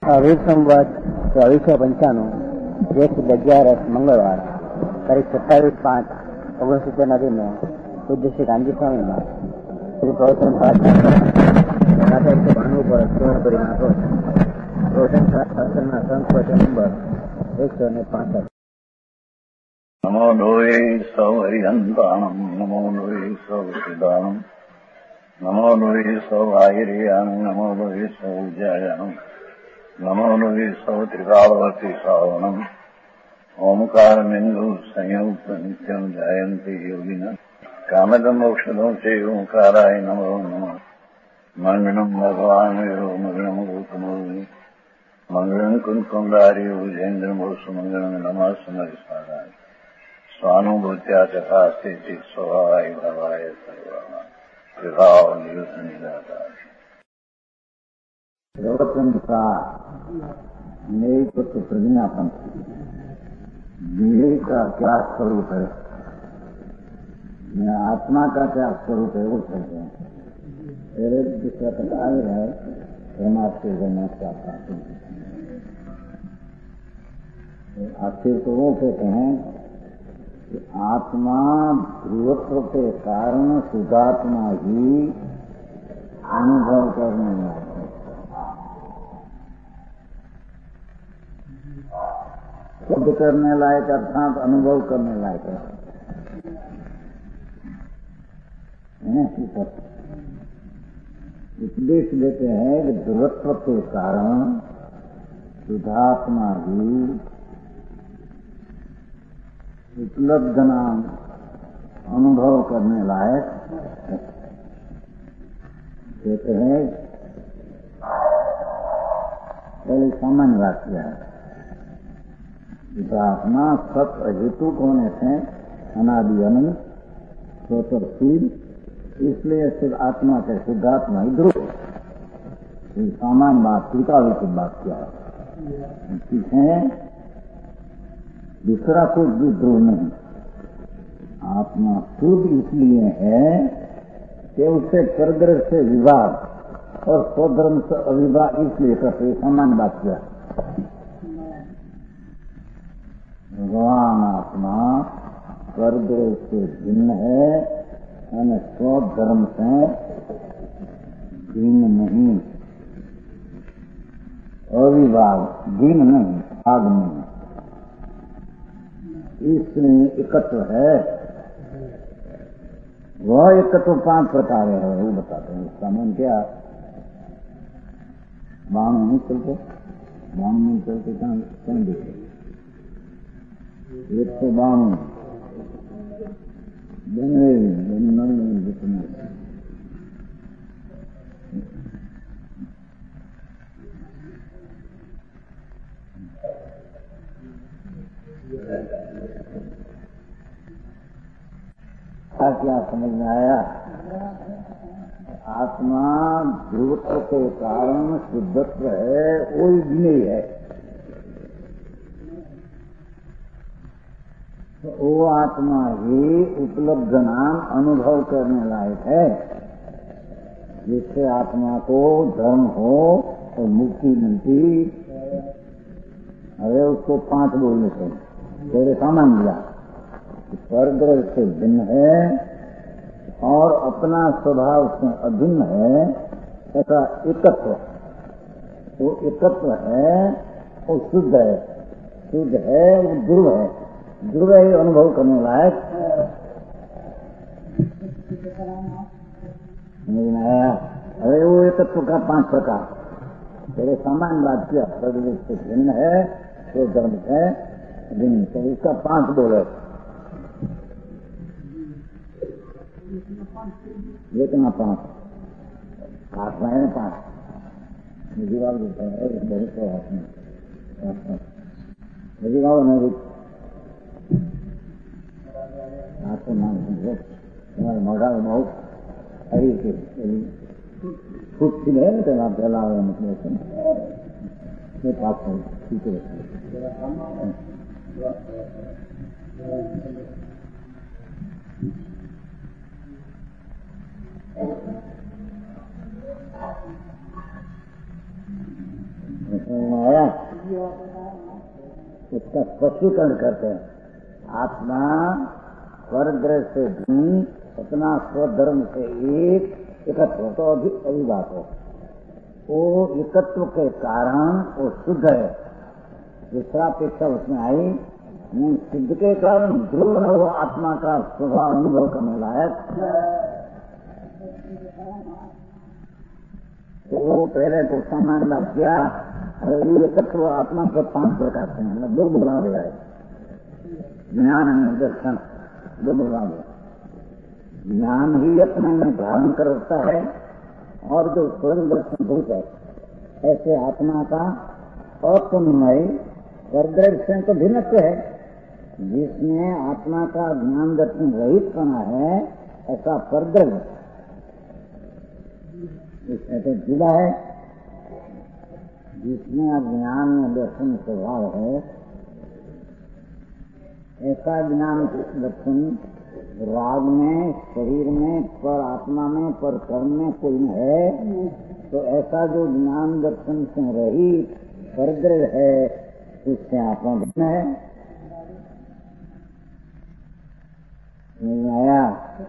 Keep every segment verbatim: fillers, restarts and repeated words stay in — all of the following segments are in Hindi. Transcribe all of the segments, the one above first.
અઢીસ સંવત ચોવીસો પંચાણું જેઠ અગિયારસ મંગળવાર તારીખ સત્તાવીસ પાંચ ઓગણસિત્તેરના દિને પૂજ્ય શ્રી રામજી સ્વામીમાં શ્રી પ્રવચન પ્રાર્થના એકસો બાણું પર પૂર્ણપરી નાખો પ્રવચન શાસ્ત્રના સંસ્કૃત નંબર એકસો ને પાસઠ. નમો લોહે સૌ હરિહંતાણમ નમો લોહે સૌ સિદ્ધાણમ નમો લોહે સૌ આયર્યાણમ નમો લોહે સૌ જયાણમ નમો લોહે સૌ ત્રિકાળવતી શ્રાવણમ ઓમકાર બિંદુ સંયુક્ત નિત્યમ જાયંતિ યોગિના કામદમ મોક્ષદો છે ઓંકારાય નમો નમઃ. મંગળમ ભગવાન મંગળમ ગૌતમોની મંગળમ કુંકુંડારી ઉજેન્દ્રમોસુ મંગળમ નમઃ સમરિસ્મરાય સ્વાનુભૂત્યા ચકાસ્તે ચિત સ્વભાવાય ભવાય સર્વા વિભાવ નિયુત નિરાકાર. प्रवचन का न्याय तत्व प्रज्ञापन विवेक का क्या स्वरूप है, आत्मा का क्या स्वरूप है वो कहते हैं. मेरे दूसरा कथाएं है परमात्मा जन्म का आखिर तो वो कहते हैं कि आत्मा ध्रुवत्व के कारण शुद्धात्मा ही अनुभव करने लगे. शुद्ध करने लायक अर्थात अनुभव करने लायक है. उपदेश देते हैं कि ध्रुवत्व के कारण शुद्धात्मा भी उपलब्ध नाम अनुभव करने लायक कहते हैं. पहले सामान्य वाक्य है. शुद्धात्मा सत अहेतुक होने से अनादि अनंत स्वतःशील, इसलिए शुद्ध आत्मा के शुद्धात्मा ही ध्रुव. सामान्य बात टीकाविक बात क्या है, दूसरा कुछ भी ध्रुव नहीं. आत्मा शुद्ध इसलिए है कि उससे परग्रह से विवाद और स्वधर्म से अविवाद इसलिए करते. सामान्य बात क्या है. भगवान आत्मा परग्रह से भिन्न है और स्वधर्म से भिन्न नहीं. अविभाग भिन्न नहीं, भाग नहीं. इसमें एकत्व है. वह एकत्व पांच प्रकार है वो बताते हैं. उसका मन क्या बाण नहीं चलते, बाण नहीं चलते कहीं देखे. एक तो बाणु बने जितने क्या समझ में आया. आत्मा ध्रुवत्व के कारण शुद्धत्व है, वो नहीं है. वो आत्मा ही उपलब्ध नाम अनुभव करने लायक है. जिससे आत्मा को धर्म हो और मुक्ति मिलती. अरे उसको पांच बोलने से तेरे सामान लिया परग्रह से भिन्न है और अपना स्वभाव से अभिन्न है. ऐसा एकत्व, वो एकत्व है, वो शुद्ध है. शुद्ध है, वो ध्रुव है. ध्रुव ही अनुभव करने लायक. अरे वो एकत्व का पांच प्रकार तेरे सामान्य बात किया. प्रकृति से भिन्न है, तो धर्म है भिन्न, तो इसका पांच बोले. कितना पांच आत्मा है पांच जीवा बहुत जीवाओ नहीं आपको नाम समझो. तुम्हारे मोढ़ा में बहुत हरी के खुद सी है ना तेरा फैला हुआ मतलब से पास ठीक है. इसका स्पष्टीकरण करते हैं। आत्मा परद्रव्य से भिन्न अपना स्वधर्म से एक एकत्व तो अभी अभी बात है। वो एकत्व के कारण वो शुद्ध है। दूसरा अपेक्षा उसमें आई नहीं, सिद्ध के कारण ध्रुव हो आत्मा का स्वभाव अनुभव करने लायक। तो वो पहले तो सामान लाभ किया और ये तत्व आत्मा के पांच प्रकार से हैं। दो भाग है, ज्ञान दर्शन, दो भाग है। ज्ञान ही अपने में धारण करता है और जो स्वयं दर्शन भूत है, ऐसे आत्मा का अतन्मय परद्रव्य से तो भिन्नत्व है। जिसमें आत्मा का ज्ञान दर्शन रहित बना है, ऐसा परद्रव्य इसमें तो जुदा है। जिसमें अज्ञान में दर्शन स्वभाव है, ऐसा ज्ञान दर्शन राग में, शरीर में, पर आत्मा में, पर कर्म में कोई न है। तो ऐसा जो ज्ञान दर्शन से रहित परद्रव्य है, उससे आत्मा भिन्न है। आया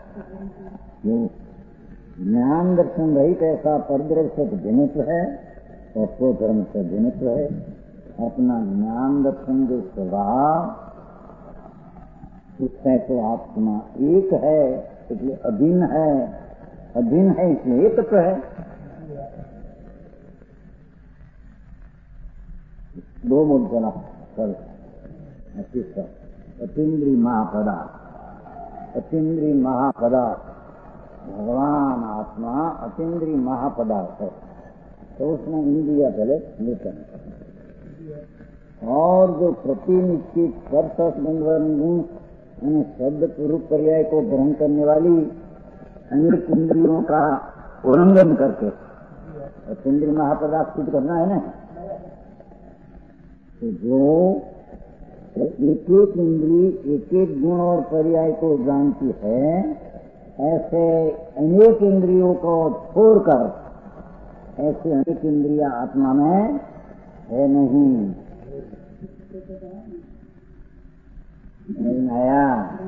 ज्ञान दर्शन रहित ऐसा परद्रव्य से भिन्नत्व है और स्वधर्म से भिन्नत्व है। अपना ज्ञान दर्शन जो स्वभाव, उससे तो आत्मा एक है, इसलिए अभिन्न है। अभिन्न है इसलिए एकत्व है। दो मुद्दा कल अतीन्द्रिय महापदार्थ, अतीन्द्रिय महापदार्थ भगवान आत्मा अतीन्द्रिय महापदार्थ है। तो उसमें इंद्रिया पहले लेते हैं। और जो प्रतिनिश्चित स्पर्श गुण शब्द रूप पर्याय को ग्रहण करने वाली अनेक इंद्रियों का उल्लंघन करके अतीन्द्रिय महापदार्थ सिद्ध करना है ना। तो जो एक एक इंद्री एक एक गुण और पर्याय को जानती है, ऐसे अनेक इंद्रियों को छोड़कर ऐसे अनेक इंद्रियां आत्मा में है नहीं। नहीं आया।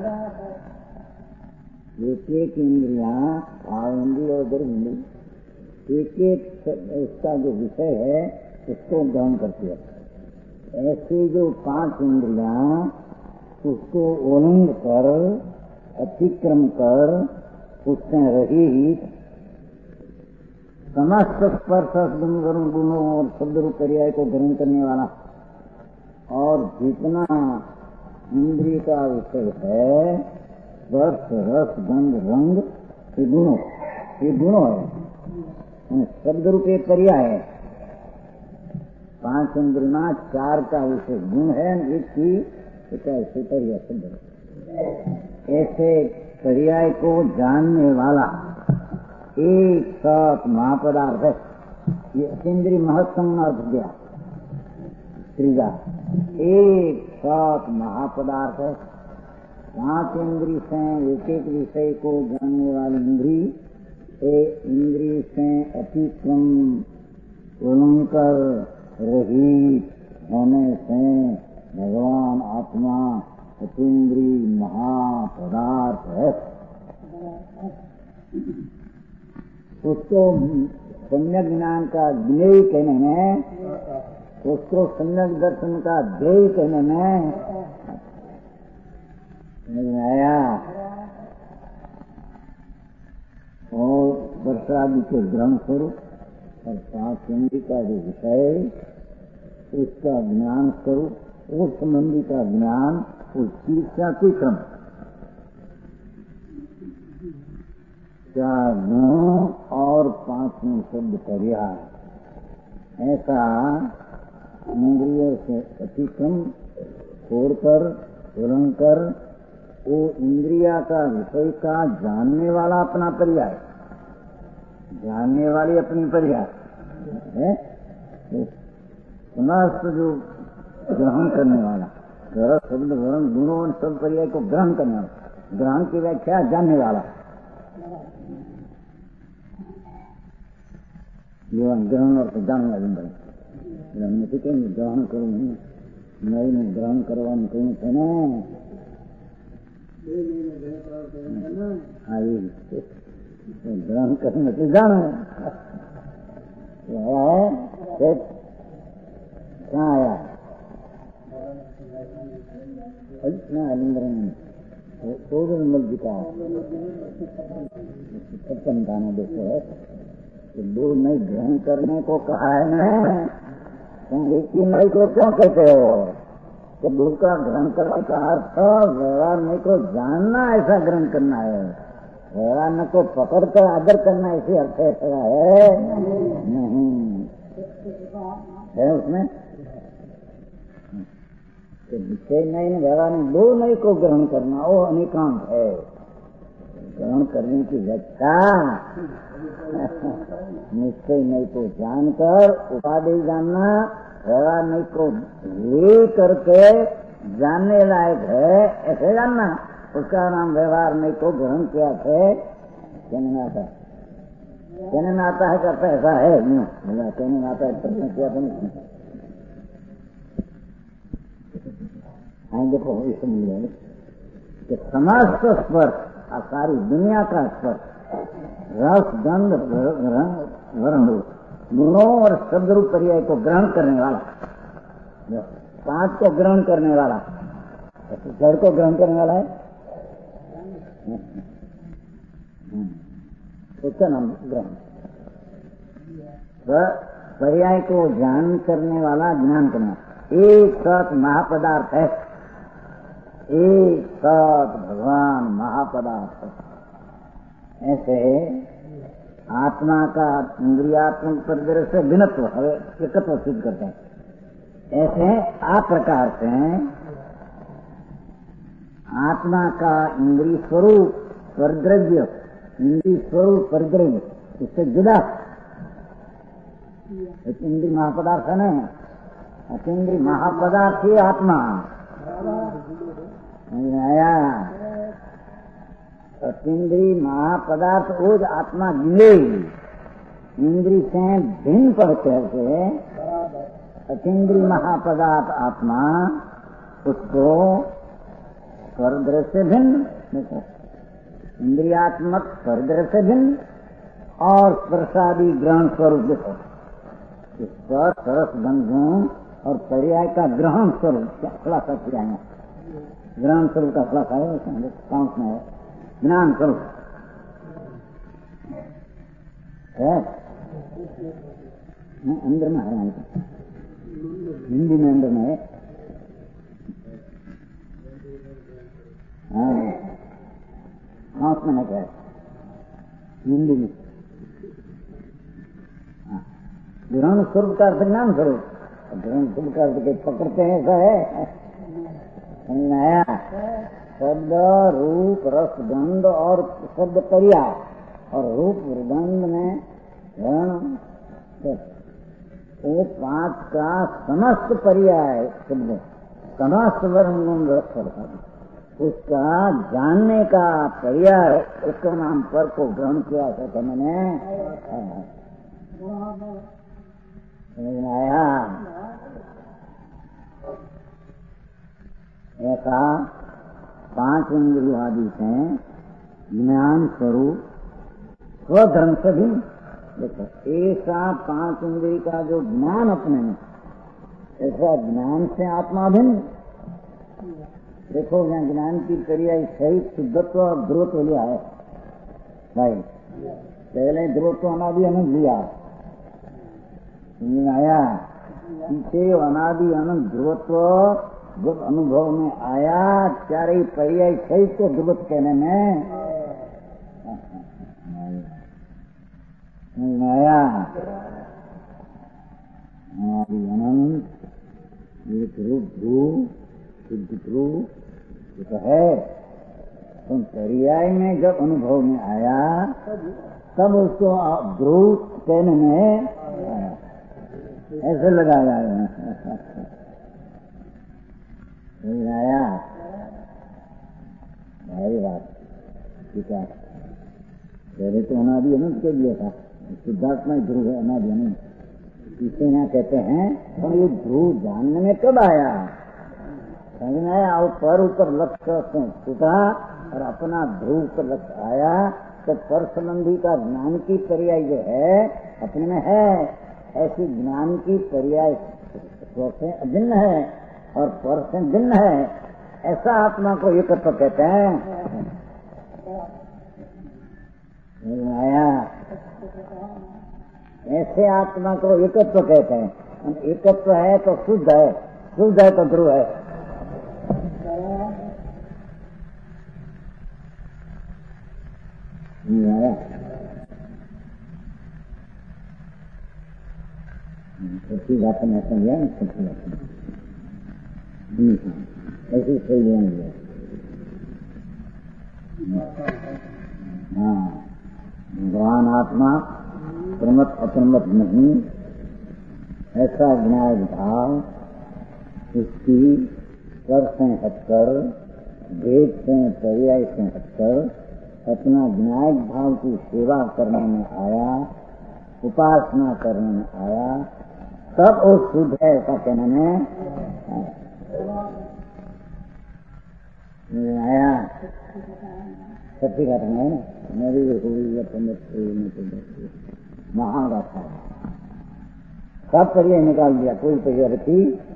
एक एक इंद्रियां आनंदी और दुर्गंधी एक एक इसका जो विषय है उसको ग्रहण करती है। ऐसे जो पांच इंद्रियां उसको उल्लंघ कर अतिक्रम कर उससे रही समस्त स्पर्श गुणों और शब्द रूप पर्याय को ग्रहण करने वाला और जितना इंद्रिय का विषय है स्पर्श रस गंध रंग ये गुणों ये गुणों है। शब्द रूप एक पर्याय है। पांच इंद्रियां चार का विषय गुण है, एक की ऐसे पर्याय शब्द। ऐसे पर्याय को जानने वाला एक साथ महापदार्थ है। ये अतीन्द्रिय महत्संग अर्थ दिया त्रिजा एक साथ महापदार्थ है। पांच इंद्रिय से एक एक विषय को जानने वाली इंद्री इंद्रिय से अतिक्रम उल्लंघन रहित होने से भगवान आत्मा अतीन्द्रिय महापदार्थ है। उसको सम्यक ज्ञान का ज्ञेय कहने में, उसको सम्यक दर्शन का ध्येय कहने में आया। और वर्षादि के ग्रहण स्वरूप और पांच इंद्रिय का जो विषय उसका ज्ञान स्वरूप उस संबंधी का ज्ञान उस चीज का क्रम चार गुण और पांचवें शब्द पर्याय ऐसा इंद्रियों से अतिक्रम छोड़कर तुरंत कर वो इंद्रिया का विषय का जानने वाला अपना पर्याय, जानने वाली अपनी पर्याय है। समस्त जो ग्रहण करने वाला शब्द वर्ण गुणों और सब पर्याय को ग्रहण करने वाला, ग्रहण की व्याख्या जानने वाला जीवन ग्रहण और जानने वाली बने નથી કઈ ગ્રહણ કરવું, નવીને ગ્રહણ કરવાનું કહ્યું છે ને. હા, એ ગ્રહણ કરવું નથી જાણું. ક્યાં આવ્યા? चौदह नंबर जी का छप्पन गाना देखो है तो दो नई ग्रहण करने को कहा है ना. एक ही नई को क्यों कहते हो कि दो का ग्रहण करने का अर्थ व्यवहार नहीं को जानना, ऐसा ग्रहण करना है. व्यवहार न को पकड़ कर आदर करना ऐसे अर्थ ऐसा है नहीं है उसमें. निश्चय नहीं व्यवहार में दो नई को ग्रहण करना वो अनेकांत है. ग्रहण करने की व्याख्या निश्चय नहीं को जानकर उपाधि जानना, व्यवहार नहीं को ले करके जानने लायक है ऐसे जानना, उसका नाम व्यवहार नहीं को ग्रहण किया है. कहने में आता है कहने में आता है करता ऐसा है नहीं कहने में आता है प्रश्न किया तो नहीं. देखो इसलिए कि समस्त स्पर्श, सारी दुनिया का स्पर्श, रस गंध वर्ण गुणों और शब्द रूप पर्याय को ग्रहण करने वाला, पांच को ग्रहण करने वाला, जड़ को ग्रहण करने वाला है उसका नाम ग्रहण. पर्याय को ज्ञान करने वाला, ज्ञान करना. एक सत महापदार्थ है, एक सत भगवान महापदार्थ. ऐसे आत्मा का इंद्रियात्मक परिदृश्य से भिन्नत्व एकत्व सिद्ध करते हैं. ऐसे आप प्रकार से आत्मा का इंद्रिय स्वरूप परिद्रव्य, इंद्रिय स्वरूप परिद्रव्य इससे जुदा इंद्रिय महापदार्थ है न. अतीन्द्रिय महापदार्थ ही आत्मा आया. अतीन्द्रिय महापदार्थ वो आत्मा गिले इंद्रिय से भिन्न पड़ करके अतीन्द्रिय महापदार्थ आत्मा उसको स्वरदृश्य भिन्न, देखो इंद्रियात्मक स्वरदृश्य भिन्न और स्पर्शादि ग्रहण स्वरूप. देखो इस पर सरस गंधों और पर्याय का ग्रहण स्वरूप खुलासा किया है. ग्रहण स्वरूप का खुलासा है पांच में है. ज्ञान स्वरूप है अंदर में है, हिंदी में अंदर में है. पांच में है क्या हिंदी में. ग्रहण स्वरूप का अर्थ ज्ञान स्वरूप. ग्रहण स्वरूप का अर्थ पकड़ते हैं ऐसा है नया. शब्द रूप रस गंध और शब्द पर्याय और रूप गंध में ग्रहण वो पांच का समस्त पर्याय शब्द समस्त वर्ण गुण रस उसका जानने का पर्याय उसका नाम पर को ग्रहण किया था मैंने. आया ऐसा पांच इंद्रिय आदि से ज्ञान स्वरूप स्वधर्म से भी. देखो ऐसा पांच इंद्रिय का जो ज्ञान अपने में, ऐसा ज्ञान से आत्मा भिन्न. देखो यहाँ ज्ञान की क्रिया सहित शुद्धत्व और ध्रुवत्व लिया है भाई. पहले ध्रुवत्व अनादि अनंत लिया आया, पीछे अनादि अनंत ध्रुवत्व जब अनुभव में आया चारे पर्याय सहित को ध्रुवत कहने में आया. अनंत एक रूप ध्रुव शुद्ध ध्रुव तो है. तुम पर्याय में जब अनुभव में आया तब उसको ध्रुव कहने में आया. ऐसे लगाया आया भारी बात. ठीक है पहले तो अनादि अनंत के लिए था, सिद्धार्थ में ध्रुव है अनादि अनंत. इसे ना कहते हैं। पर ये ध्रुव जानने में कब आया? समझ में आया? और पर ऊपर लक्ष्य से छूटा और अपना ध्रुव पर लक्ष्य आया तो पर संबंधी का ज्ञान की पर्याय जो है अपने में है, ऐसी ज्ञान की पर्याय स्व से अभिन्न है और पर से भिन्न है। ऐसा आत्मा को एकत्व कहते हैं। आया? ऐसे आत्मा को एकत्व कहते हैं। एकत्व है तो शुद्ध है, शुद्ध है तो ध्रुव है। आया? सच्ची बात में समझा ना? सच्ची बात ऐसी सही लेंगे। हाँ, भगवान आत्मा प्रमत अप्रमत नहीं, ऐसा ज्ञान भाव उसकी कर से हटकर, भेद से पर्याय से हटकर अपना ज्ञान भाव की सेवा करने में आया, उपासना करने में आया, तब वो शुद्ध है। ऐसा कहने में आया। सच्ची घटना है ना? मेरी हुई महागाथा सब परिचय निकाल दिया, कोई परिचय रखी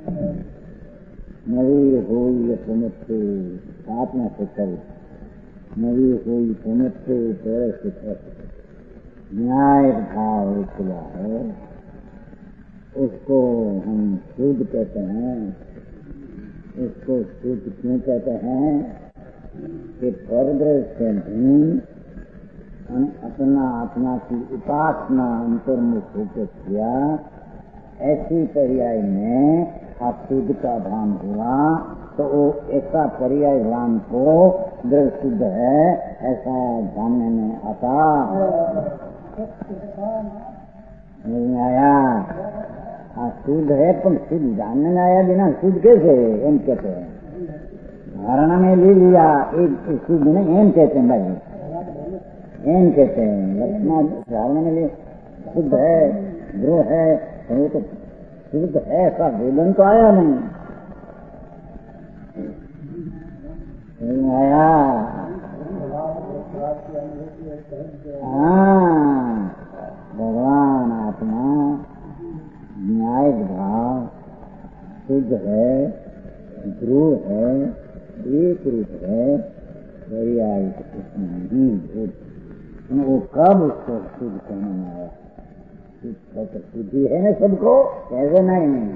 मेरी हुई प्रमुख साथ में शिखर, मेरी हुई प्रमुख तेरे शिखर न्याय भाव खुला है, उसको हम शुद्ध कहते हैं। उसको शुद्ध क्यों कहते हैं? कि परद्रव्य से भिन्न अपना आत्मा की उपासना अंतर्मुख होकर किया, ऐसी पर्याय में अशुद्ध का भान हुआ तो वो ऐसा पर्याय भान को द्रव्य शुद्ध है ऐसा जानने में आता। नहीं आया? शुद्ध है पर शुद्ध जानने में आया बिना शुद्ध कैसे? एम कहते हैं धारणा में ले लिया, एक शुद्ध नहीं एम कहते हैं भाई, एम कहते हैं लक्षण धारणा में ले शुद्ध है, ध्रुव है, तो वो तो शुद्ध है ऐसा वेदन तो आया नहीं। नहीं आया? हाँ, भगवान आत्मा न्याय भाव शुद्ध है, ध्रुव है, एक रूप है, पर्याय नहीं भूत। वो कब उसको शुद्ध कहने में आया? शुद्धि है ना सबको, कैसे नहीं?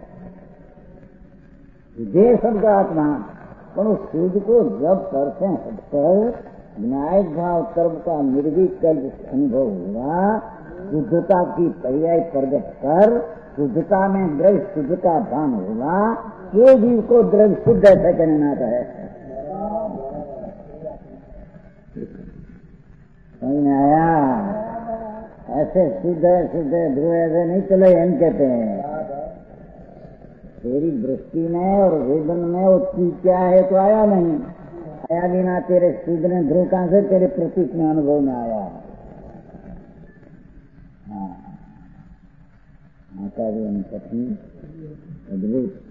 शुद्धि है सबका आत्मा, पर उस शुद्ध को जब करते हटकर न्याय भाव कर्म का निर्भीक अनुभव हुआ, शुद्धता की पर्याय प्रकट कर शुद्धता में द्रव्य शुद्ध का भान हुआ, ये जीव को द्रव्य शुद्ध ऐसा कहना आता है। समझ में आया? ऐसे शुद्ध है शुद्ध है ध्रुव ऐसे नहीं चले, हम कहते हैं तेरी दृष्टि में और वेदन में वो चीज क्या है तो आया नहीं, आया बिना तेरे शुद्ध ने ध्रुव कहां से तेरे प्रतीक में अनुभव में आया। हाँ, आचार्य कथी अद्भुत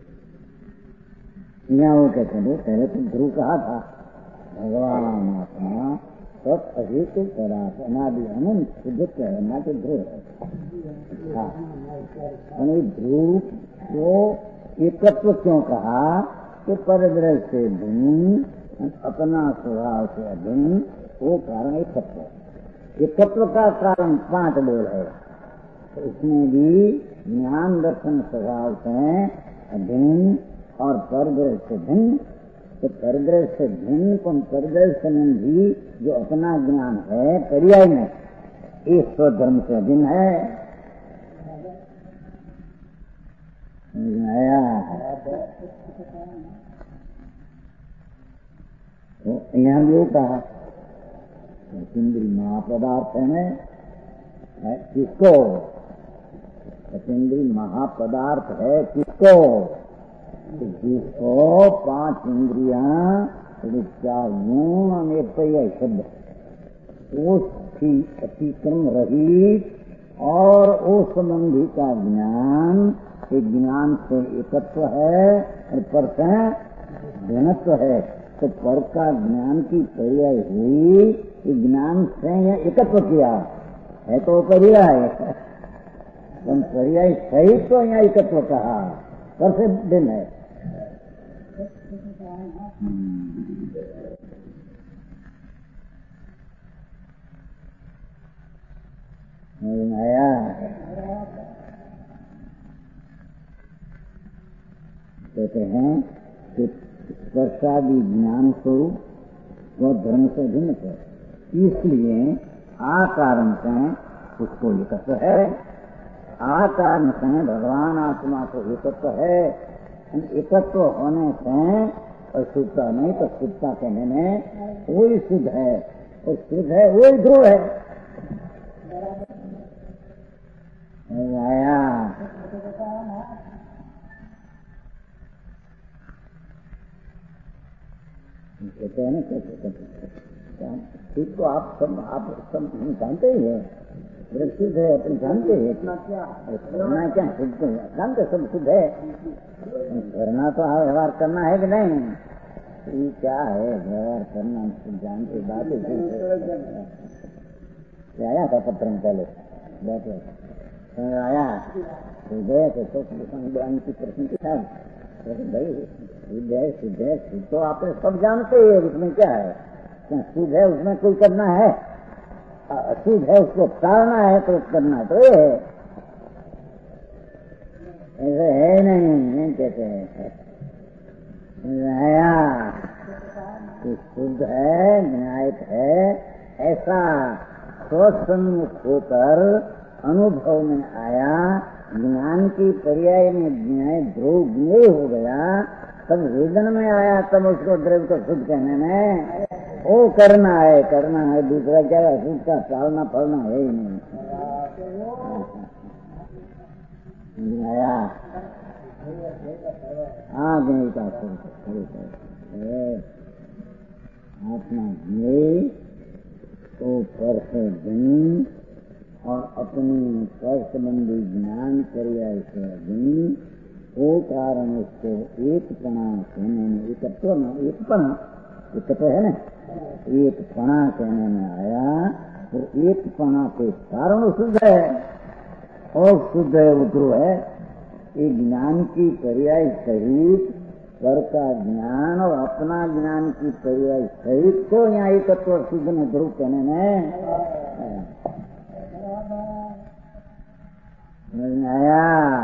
यहाँ वो कहते हैं पहले तो ध्रुव कहा था भगवान आत्मा सब अहित पदार्थ अनादि अनंत शुद्ध है ना तो ध्रुव है। हाँ, ध्रुव को एकत्व क्यों कहा कि परद्रव्य से भिन्न अपना स्वभाव से अभिन्न, वो कारण एकत्व। एकत्व का कारण पांच बोल है, तो इसमें भी ज्ञान दर्शन स्वभाव से अभिन्न और परद्रव्य से भिन्न। तो परद्रव्य से भिन्न कौन? परद्रव्य संबंधी जो अपना ज्ञान है पर्याय में इस स्वधर्म से भिन्न है। आया? तो यहाँ जो कहा सतेंद्री महापदार्थ है, किसको? सतेंद्री महापदार्थ है किसको? जिसको पांच इंद्रियां चार गुण एक शब्द उसकी अतिक्रम रहित और उस संबंधी का ज्ञान एक ज्ञान से एकत्व है और पर से भिन्नत्व है। तो पर का ज्ञान की पर्याय हुई, ज्ञान से या एकत्व किया है तो पर्याय है, पर्याय सहित तो यहाँ एकत्व कहा, पर से भिन्न है। आया कहते हैं कि स्पर्शादि ज्ञान स्वरूप वो धर्म से भिन्न है, इसलिए आकारण से उसको एकत्व है, आकारण से भगवान आत्मा को एकत्व है। एकत्व होने से अशुद्धता नहीं तो शुद्धता कहने में वही शुद्ध है, और शुद्ध है वही ध्रुव है। आया कहते हैं ना, ठीक तो आप सब आप सब जानते ही है, शुद्ध है, अपन जानते हैं इतना क्या करना, क्या शुद्ध जानते सब शुद्ध है, करना तो व्यवहार करना है कि नहीं, ये क्या है व्यवहार करना जानते बात आया था पत्र में पहले बैठे आया गए थे तो की प्रश्न की था भाई शुद्ध है शुद्ध है शुद्ध तो आप सब जानते हैं, उसमें क्या है, शुद्ध है उसमें कोई करना है, अशुद्ध है उसको टालना है तो करना तो ये है, ऐसे है नहीं, नहीं कहते हैं शुद्ध है न्यायिक है, ऐसा स्वसन्मुख होकर अनुभव में आया, ज्ञान की पर्याय में न्याय ध्रुव ज्ञेय हो गया, तब वेदन में आया, तब उसको द्रव्य को शुद्ध कहने में वो करना है, करना है, दूसरा क्या है शुद्ध का टालना फलना है ही नहीं। आया हाँ ज्ञेय का आत्मा ज्ञेय तो पर से भिन्न और अपनी पर संबंधी ज्ञान पर्याय से भिन्न, वो कारण उसको एक पणा कहने में, एकत्व न एकपणा एकत्व है ना, एक पणा कहने में आया, और एक पणा के कारण शुद्ध है और शुद्ध है उद्रो है। ये ज्ञान की पर्याय सहित पर का ज्ञान और अपना ज्ञान की पर्याय सहित को यहाँ एकत्व शुद्ध में ध्रुव कहने में आया।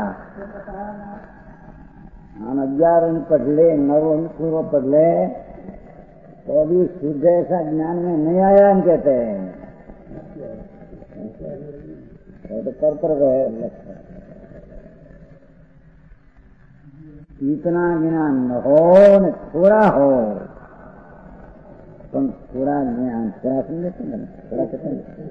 हम ग्यारह अंक पढ़ ले, नौ अंक पूर्व पढ़ ले, तो अभी शुद्ध ऐसा ज्ञान में नहीं आया हम कहते हैं, तो कर कर गए इतना ज्ञान न हो न थोड़ा हो, तुम थोड़ा ज्ञान थोड़ा समझे, थोड़ा समझे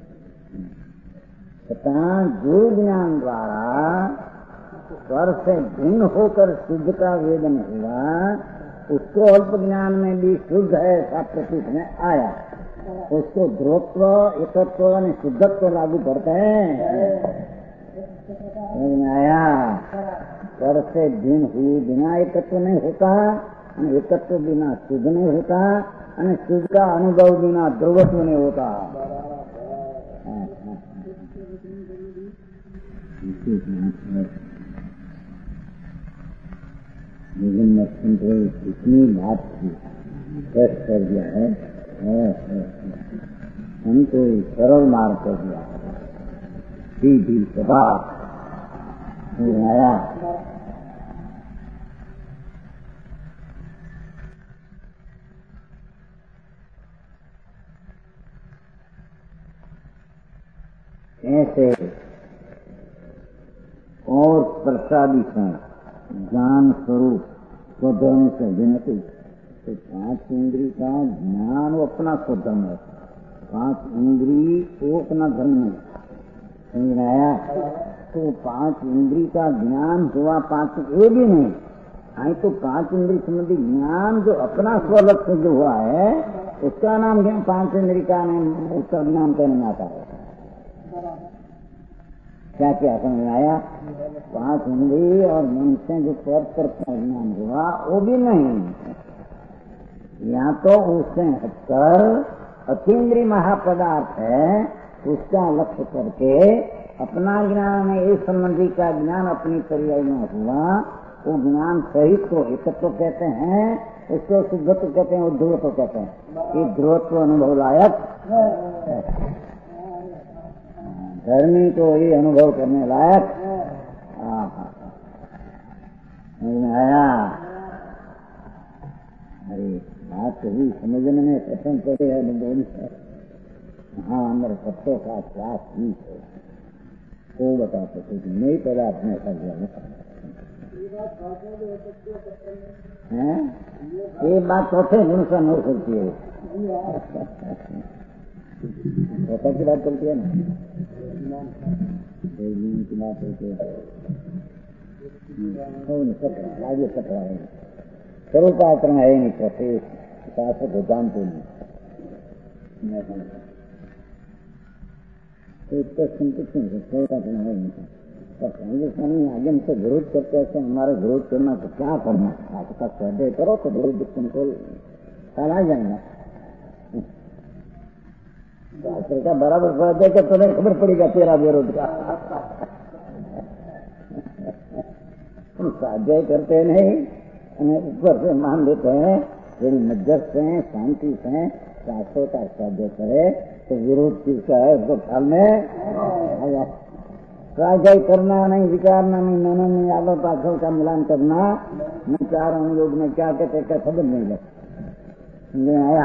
जो ज्ञान द्वारा स्वर से भिन्न होकर शुद्ध का वेदन हुआ, उसको अल्प ज्ञान में भी शुद्ध है ऐसा प्रतीत में आया, उसको ध्रुवत्व एकत्व और शुद्धत्व लागू करते हैं। आया स्वर से भिन्न हुई बिना एकत्व नहीं होता, एकत्व बिना शुद्ध नहीं होता, और शुद्ध का अनुभव बिना ध्रुवत्व नहीं होता। विभिन्न इतनी बात की स्पष्ट कर दिया है, हमको सरल मार्ग कर दिया है, सीधी सभा आया। ऐसे और प्रसादी का ज्ञान स्वरूप स्वधर्म से भिन्न, तो पांच इंद्री का ज्ञान वो अपना स्वधर्म है, पांच इंद्री वो अपना धर्म है, समझ आया। तो पांच इंद्री का ज्ञान हुआ, पांच ये भी नहीं आई, तो पांच इंद्री संबंधी ज्ञान जो अपना स्वलक्ष्य जो हुआ है उसका नाम पांच इंद्री का नाम, उसका ज्ञान कहने में आता है। क्या क्या समझ आया? पांच उंगली और मन से जो पर पर ज्ञान हुआ वो भी नहीं, या तो उससे हटकर अतीन्द्रिय महापदार्थ है उसका लक्ष्य करके अपना ज्ञान है, इस संबंधी का ज्ञान अपनी पर्याय में हुआ, वो ज्ञान सहित को एकत्व कहते हैं, उसको शुद्धत्व कहते हैं, वो ध्रुवत्व कहते हैं। ये ध्रुवत्व अनुभव लायक धर्मी को ये अनुभव करने लायक आया। अरे बात हुई समझने में प्रथम करे है। हाँ, अंदर सत्य का श्वास ही है तो बताते थे कि नहीं पदार्थ में ऐसा ज्ञान है। ये बात चौथे गुण से हो सकती है, चौथा की बात चलती है ना, की बात होती है आगे सकरा है, स्वरूपाचरण है नहीं, चौथे शासक हो जानते नहीं। तो संतुष्ट नहीं स्वरूपाचरण है नहीं, स्वामी आगे हमसे विरोध करते हैं, हमारे विरोध करना तो क्या करना, आपका स्वाध्याय करो तो विरोध तुमको चला जाएगा। शास्त्र का बराबर स्वाध्याय कर तो नहीं खबर पड़ेगा तेरा विरोध का। तुम स्वाध्याय करते नहीं, ऊपर से मान लेते हैं, यदि मध्यस्थ हैं, शांति से शास्त्रों का स्वाध्याय करे तो विरोध किसका है उसको ख्याल में। स्वाध्याय करना नहीं, विचारना नहीं, मनन नहीं, आलो पाछल का मिलान करना न, चार अनुयोग में क्या कहते क्या खबर नहीं लग समझ में आया।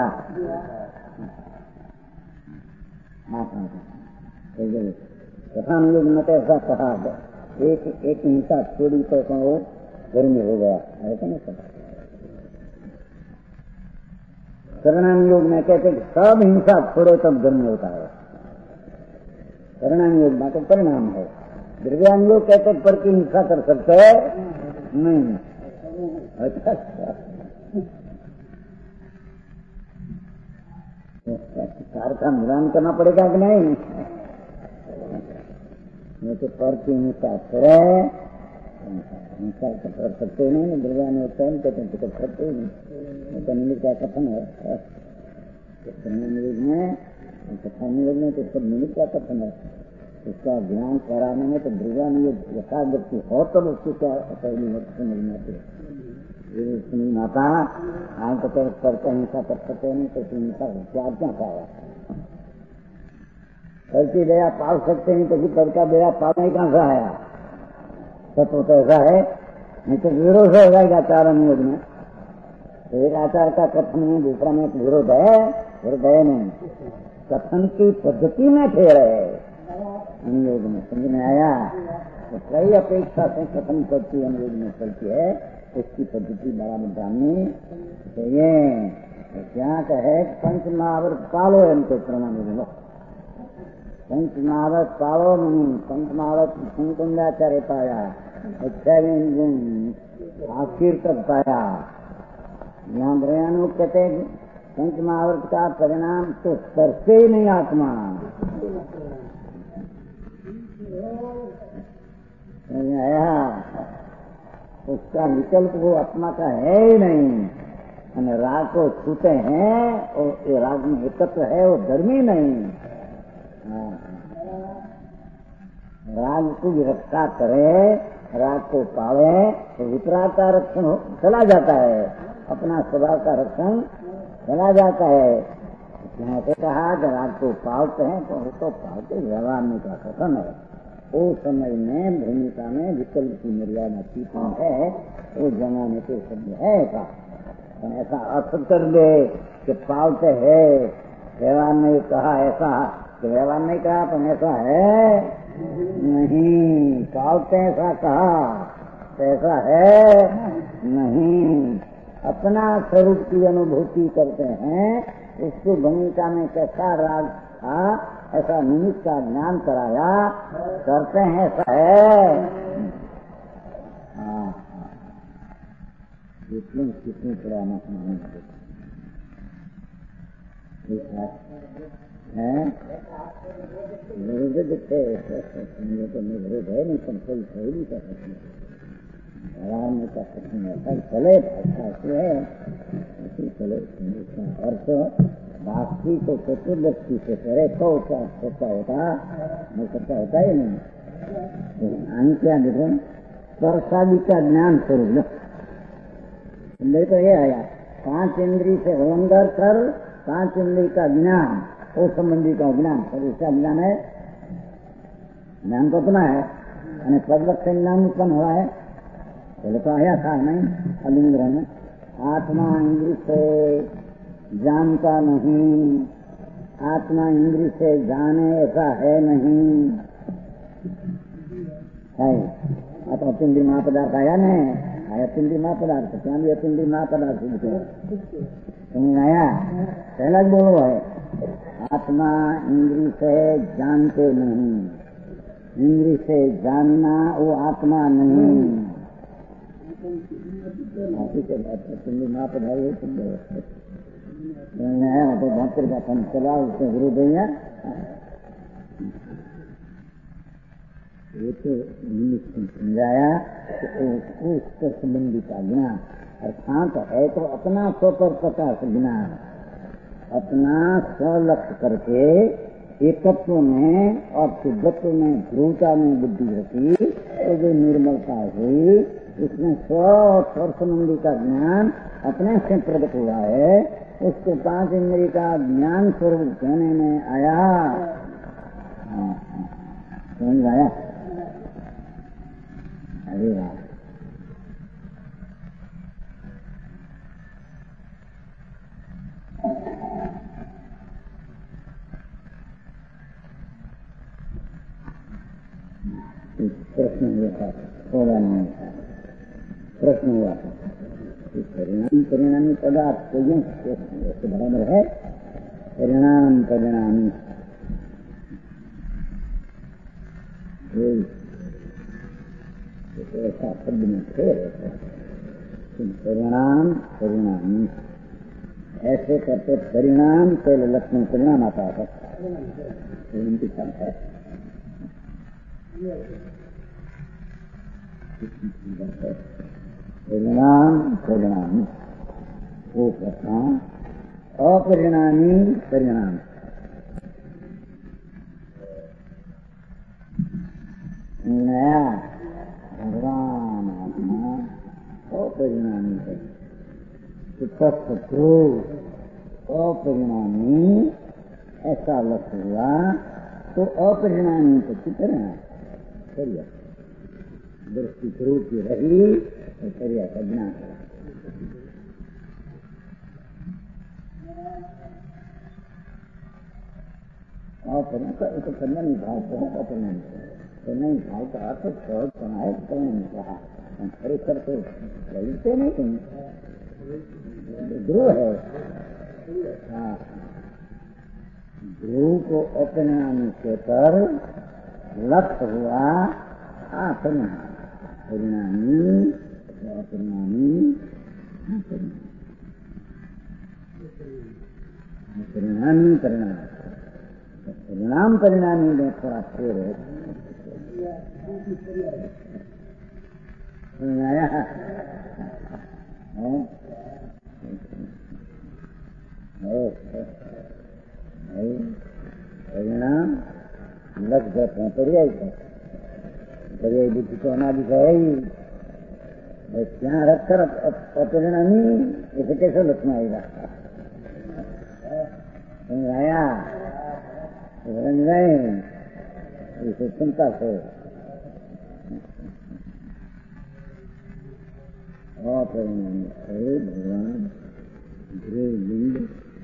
कथानुयोग में तो ऐसा कहा एक एक हिंसा छोड़ी तो वो गर्मी हो गया, ऐसा नहीं कहा। शरणानुयोग में कहते सब हिंसा छोड़ो तब गर्मी होता है, शरणानुयोग में तो परिणाम है। द्रव्यानुयोग कहते पर की हिंसा कर सकते नहीं। अच्छा सार का मिलान करना पड़ेगा कि नहीं, नहीं तो पर की हिंसा छोड़े हिंसा तो कर सकते नहीं। द्रव्यानुयोग कहते हैं तो कर सकते नहीं, तो निमित्त का कथन है शरणानुयोग में, कथानुयोग में तो सब निमित्त का कथन है। उसका ज्ञान कराने में तो द्रव्यानुयोग यथागति हो तब उसकी क्या पहली समझ में आती है। सुनी माता आए तो कह करते हिंसा कर सकते नहीं तो हिंसा क्या क्या पाया, कल की दया पाल सकते नहीं तो कल का दया पालने कहाँ से आया। सत्य तो ऐसा है, नहीं तो विरोध हो जाएगा आचार अनुयोग में। तो एक आचार का कथन में दूसरा में विरोध है, विरोध है नहीं, कथन की पद्धति में ठहर है अनुयोग में। समझ में आया। तो कई अपेक्षा से कथन करती अनुयोग में चलती है, इसकी पद्धति बराबर जाननी चाहिए। तो क्या कहे पंच महाव्रत पालो इनको प्रणाम बोलो, पंच महाव्रत पालो नहीं, पंच महाव्रत संकुंडाचार्य पाया, अच्छा आखिर तक पाया। यहाँ द्रव्यानुयोग कहते पंच महाव्रत का परिणाम तो तरसे ही नहीं आत्मा, आया उसका विकल्प वो आत्मा का है ही नहीं। राग को छूते हैं और ये राग में एकत्र है, वो धर्मी नहीं। राग की रक्षा करे, राग को पावे तो वितराग का रक्षण चला जाता है, अपना स्वभाव का रक्षण चला जाता है। यहाँ से कहा कि राग को पालते हैं तो उसको पालते व्यवहार में का कथन है। उस समय में भूमिका में विकल्प की मर्यादा ठीक है, वो जमाने के शब्द है ऐसा। ऐसा अर्थ कर दे कि पालते है, व्यवहार में कहा ऐसा कि व्यवहार नहीं कहा तो ऐसा है नहीं, पालते ऐसा कहा तो ऐसा है नहीं। अपना स्वरूप की अनुभूति करते हैं, उसकी भूमिका में कैसा राग था ऐसा निमित्त का ज्ञान कराया करते हैं, ऐसा है। हाँ कितनी कितनी पुराना है विरुद्ध दिखते तो विरुद्ध है नहीं, तुम कोई सही नहीं कर सकते, भगवान ने कर सकते हैं सब चले अच्छा से है ऐसी चले। और तो बाकी को चतुर्दृष्टि से करे तो क्या सच्चा होता, नहीं सच्चा होता ही नहीं। आगे क्या देखो, स्पर्शादि का ज्ञान स्वरूप मेरे को ये आया, पांच इंद्री से होंगर कर पांच इंद्री का ज्ञान, वो संबंधी का ज्ञान, पर इसका ज्ञान है, ज्ञान तो अपना है, यानी पदलक से ज्ञान उत्पन्न हुआ है, पहले तो आया था नहीं अलिंद्र में, आत्मा इंद्री से जानता नहीं, आत्मा इंद्री से जाने ऐसा है नहीं है। अब अतिंद्री महापदार्थ आया न, आया अतिंद्री महापदार्थ, क्या भी अतिंद्री महापदार्थ समझ आया, पहला बोलो है आत्मा इंद्री से जानते नहीं, इंद्री से जानना वो आत्मा नहीं। अतिंद्री महापदार्थ तो भास्कर का फन चला उसने गुरु भैया, ये तो समझाया उसके संबंधी का ज्ञान, अर्थात है तो अपना स्वपर प्रकाश ज्ञान, अपना स्वलक्ष्य करके एकत्व में और शुद्धत्व में ध्रुवता में बुद्धि रखी, तो जो निर्मलता हुई उसमें स्व और संबंधी का ज्ञान अपने से प्रकट हुआ है, उसको पांच इंद्रिय का ज्ञान स्वरूप कहने में आया। समझ आया? अरे वाह, प्रश्न हुआ था, थोड़ा नहीं था, प्रश्न हुआ था परिणाम परिणामी पदार्थ तो यूं ऐसे बराबर है, परिणाम परिणामी तो ऐसा शब्द में थे, परिणाम परिणामी ऐसे करते, परिणाम पहले लक्ष्मण परिणाम आता है, उनकी शब्द है परिणाम परिणामी, वो करता अपरिणामी परिणाम, नया भगवान आत्मा अपरिणामी है, शत्रु अपरिणामी ऐसा लक्ष्य हुआ तो अपरिणामी को कितना करिए दृष्टि ध्रुव की रही तो करिया का ज्ञान अपरिणाम तो करना नहीं भाव को अपरिणाम तो नहीं भाव का अर्थ सहज बनाए करने नहीं कहा, खरेखर तो खरीदते नहीं कहीं ध्रुव है। हाँ, ध्रुव को अपरिणामी के पर लक्ष्य हुआ परिणाम, परिणामी अपरिणामी परिणामी परिणाम, परिणाम परिणामी में थोड़ा फेर है, आया परिणाम लग जाते हैं, पर्याय पर्याय बुद्धि तो अनादि है ही, यहाँ रखकर अपरिणामी इसे कैसे लक्ष्ण आएगा, आया रंग गए इसे चिंता से अपरिणामी है भगवान ध्रुव लिंग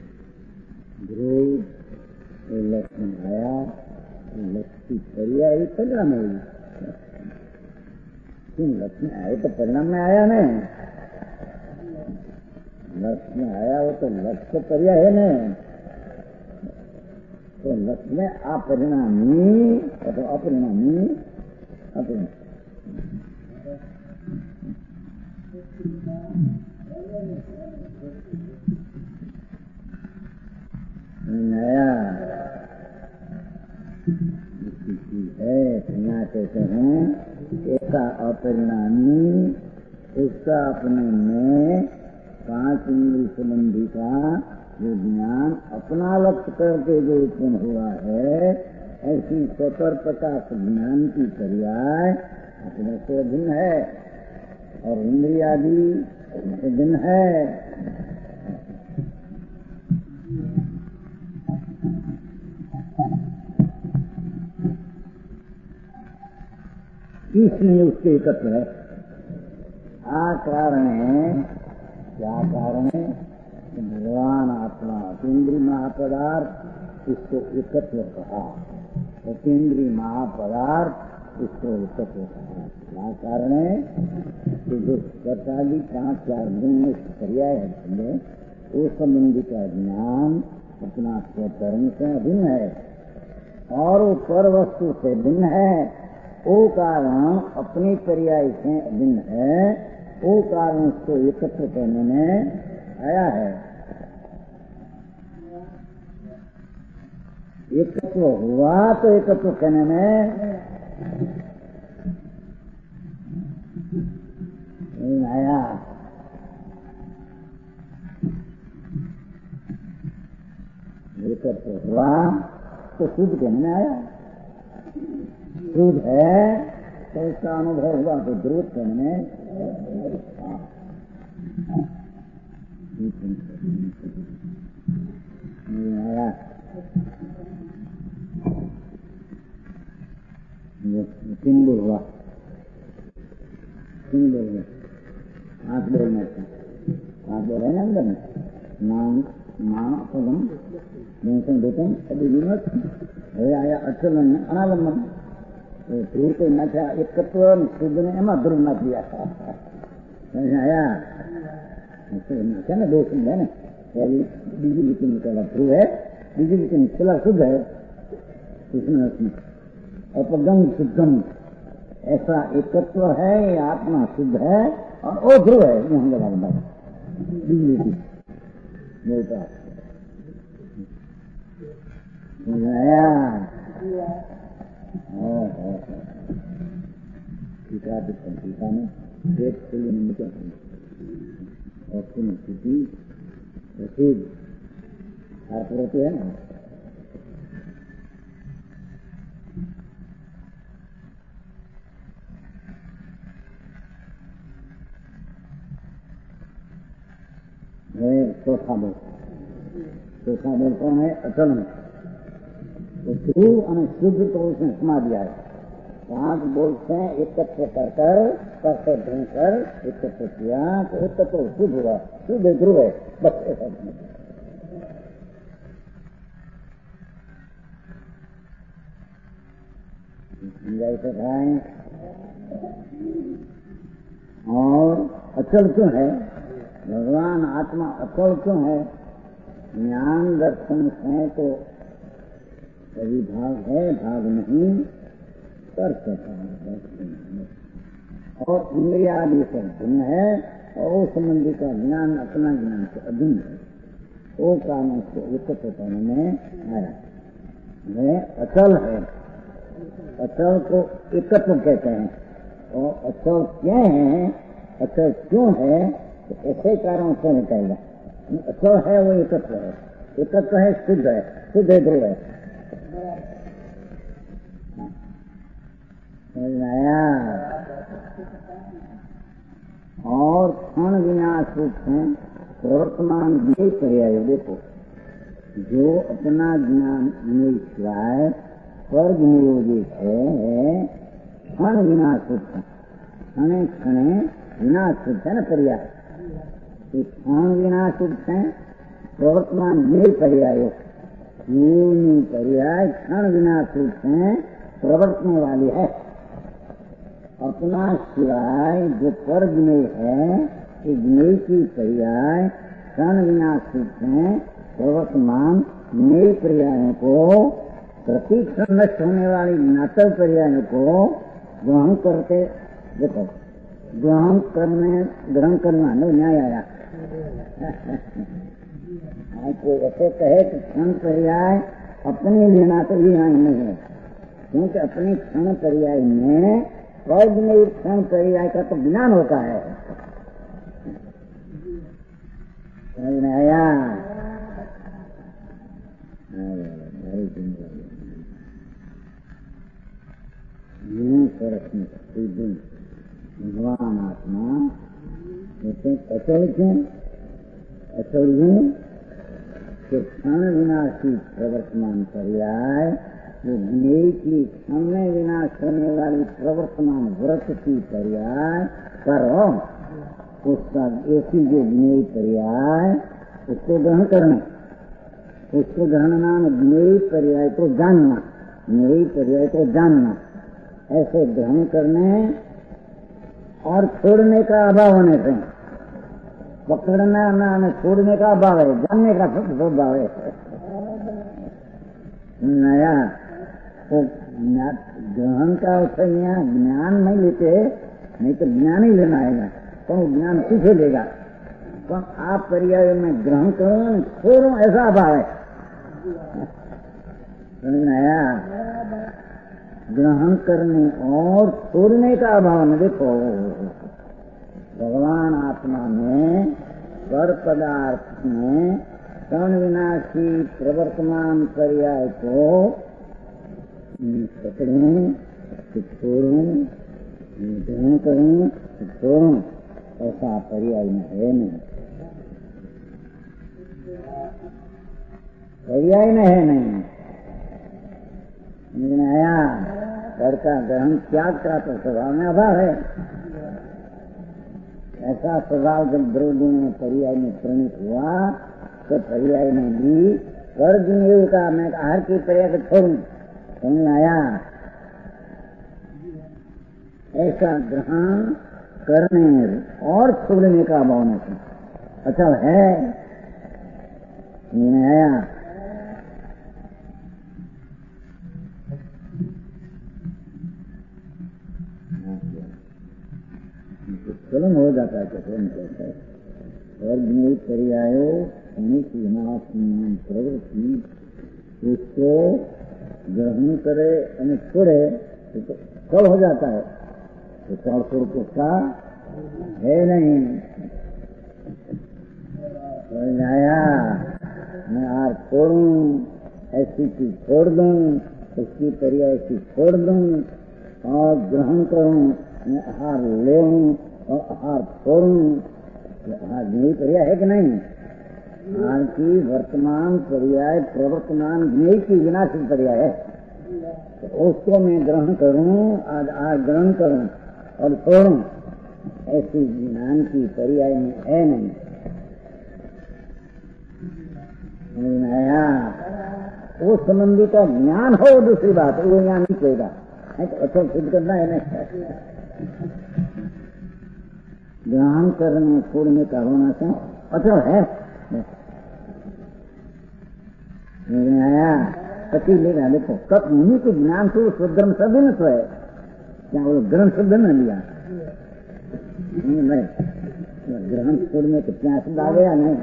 ध्रुव लक्ष्मण आया, लक्ष्मी पर्याय परिणाम है, लक्ष्मी आए तो परिणाम में आया न, लक्ष्मी आया वो तो लक्ष्य पर्याय है न, तो लक्ष्य अपरिणामी तो अपरिणामी अपरिणामी नया है, संन्यास कहते हैं एका अपरिणामी, उसका अपने में पांच इंद्रिय संबंधी का जो ज्ञान अपना लक्ष्य करके जो उत्पन्न हुआ है, ऐसी स्वतर प्रकाश ज्ञान की पर्याय अपने से भिन्न है और इंद्रियादि से भिन्न है। इसलिए उसके एकत्र है। आ कारण है, क्या कारण है? भगवान आत्मा केंद्रीय महापदार्थ इसको एकत्र कहा, केंद्रीय महापदार्थ इसको एकत्र कहा। क्या कारण है? कि जो कर्तादि पांच चार गुण में पर्याय है, वो संबंधी का ज्ञान अपना स्वतरण से भिन्न है और वो पर वस्तु से भिन्न है। वो कारण अपनी पर्याय से भिन्न है, वो कारण उसको एकत्र करने में आया है। एकत्व हुआ तो एकत्व करने में नहीं आया। एकत्व हुआ तो शुद्ध कहने में आया। शुद्ध है तो इसका अनुभव हुआ तो ध्रुव कहने में नहीं आया। तीन बोल हुआ, तीन बोल हुआ, हाथ बोलने से हाथ बोल है ना अंदर में नाम मां पदम निंसन देतम अभी विमत है आया अचलन अनालंबन। तो ध्रुव को न था एकत्व शुद्ध ने एમાં ध्रुव न किया आया क्या ना दो समझा ना। बीजी लीटी निकला ध्रुव है, बीजी लीटी निकला शुद्ध है, इसमें उसमें अपगम शुद्धम ऐसा एकत्व है। ये आत्मा शुद्ध है और वो ध्रुव है। ये हम लोग बात बीजी लीटी बोलता आया टीका टीका में एक किलोमीटर और तीन स्थिति रसीद आप रहते हैं ना। चौथा बोल, चौथा बोल कौन है? अचल में तो ध्रुव और शुद्ध तो उसने सुना दिया है। पांच बोल से एकत्र कर कर करते ढूंढकर एकत्र किया तो एकत्र तो शुद्ध हुआ, शुद्ध ध्रुव है। बस ऐसा समझाए। और अचल क्यों है? भगवान आत्मा अचल क्यों है? ज्ञान दर्शन से तो कभी भाग है, भाग नहीं कर सकता है और इंद्रियादि से भिन्न है और वो संबंधी का ज्ञान अपना ज्ञान से अभिन्न है। वो कारण को एकत्र करने में आया। वह अचल है, अचल को एकत्व कहते हैं। और अचल क्या है, अचल क्यों है? तो ऐसे कारण से निकलेगा। अचल है वो एकत्व है, एकत्व है शुद्ध है, शुद्ध है ध्रुव है। आया और क्षण विनाश रूप से वर्तमान भी पर्याय। देखो जो अपना ज्ञान निश्चय स्वर्ग नियोजित है, क्षण विनाश रूप से क्षणे क्षणे विनाश रूप है ना पर्याय। क्षण विनाश रूप से वर्तमान भी पर्याय पर्याय क्षण विनाश रूप से प्रवर्तने वाली है। अपना सिवाय जो पर ज्ञेय है, ज्ञेय की पर्याय क्षण विनाश रूप से प्रवर्तमान ज्ञेय पर्यायों को प्रतिक्षण नष्ट होने वाली ज्ञातव्य पर्यायों को ग्रहण करके देखो, ग्रहण करने ग्रहण करना नो न्याय आया। आपको ऐसे कहे कि क्षण पर्याय अपने लेना तो भी यहाँ नहीं है, क्योंकि अपने क्षण पर्याय में वर्ग में क्षण पर्याय का तो ज्ञान होता है। समझ में आया? भगवान आत्मा अचल क्यों? अचल क्यों? कि क्षण विनाशी प्रवर्तमान पर्याय जो ज्ञेय की क्षण में विनाश होने वाली प्रवर्तमान व्रत की पर्याय करो, उसका ऐसी जो ज्ञेय पर्याय उसको ग्रहण करना, उसको ग्रहण नाम ज्ञेय पर्याय को जानना, ज्ञेय पर्याय को जानना, ऐसे ग्रहण करने और छोड़ने का अभाव होने से, पकड़ना ना छोड़ने का अभाव है, जानने का स्वभाव है। नया तो ग्रहण का उससे यहाँ ज्ञान नहीं लेते, नहीं तो ज्ञान ही लेना है, तो ज्ञान पीछे लेगा। तो आप पर्याय में ग्रहण करो छोड़ो ऐसा अभाव है। समझ में आया? ग्रहण करने और छोड़ने का अभाव न देखो। भगवान आत्मा में पर पदार्थ में क्षण विनाशी प्रवर्तमान पर्याय को पकड़ूं तो छोड़ूं, ग्रहण करूं तो छोड़ूं, ऐसा पर्याय में है नहीं, पर्याय में है नहीं। समझ में आया? कर का ग्रहण त्याग का तो स्वभाव में अभाव है। ऐसा स्वभाव जब द्रव्यों में पर्याय में प्रणीत हुआ तो पर्याय में भी कर ज्ञेय का मैं हर की पर्याय को छोड़ूं। समझ में आया? ऐसा ग्रहण करने और छोड़ने का अभाव नहीं। अच्छा है? समझ में आया? स्वयं हो जाता है, कैसे नहीं कहता है। और ज्ञेय पर्यायो अनेक विनाश प्रवृत्ति उसको ग्रहण करे और छोड़े तो कब हो जाता है? तो चार सौ रुपये का है नहीं। समझ आया? मैं आज छोड़ूं, ऐसी चीज छोड़ दूं, उसकी पर्याय ऐसी छोड़ दूं और ग्रहण करूं, मैं आहार ले और आहार छोड़ूं, आहार ज्ञेय पर्याय है कि नहीं? आहार की वर्तमान पर्याय प्रवर्तमान ज्ञेय की विनाशी पर्याय है, तो उसको मैं ग्रहण करूं, आज आहार ग्रहण करूं और छोड़ूं, ऐसी ज्ञान की पर्याय में है नहीं। समझ में आया? वो संबंधी का ज्ञान हो दूसरी बात, वो यहाँ नहीं कहेगा अच्छा सिद्ध करना है नहीं। ग्रहण करने छोड़ने का होना से अच्छा है। समझ में आया? पति लेगा देखो कब मुनि के ज्ञान से स्वधर्म शब्द न तो है, क्या वो ग्रहण शब्द न लिया? नहीं, ग्रहण छोड़ने को क्या शब्द आ गया? नहीं,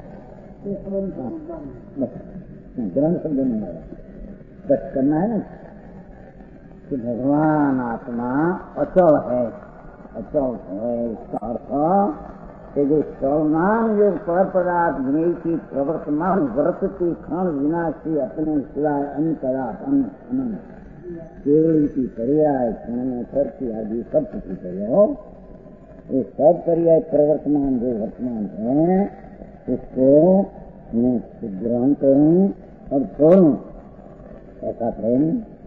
ग्रहण शब्द नहीं आया। बस करना है ना कि भगवान आत्मा अचल है, अचल है। इसका अर्थ जो सर्वनाम जो पर पदार्थ ज्ञेय की प्रवर्तमान व्रत की क्षण विनाशी अपने सिवाय अंतरात अनंत केवल की पर्याय क्षण में करती आदि सब की पर्याय, ये सब पर्याय प्रवर्तमान जो वर्तमान है उसको मैं ग्रहण करूं और छोड़ूं, ऐसा प्रेम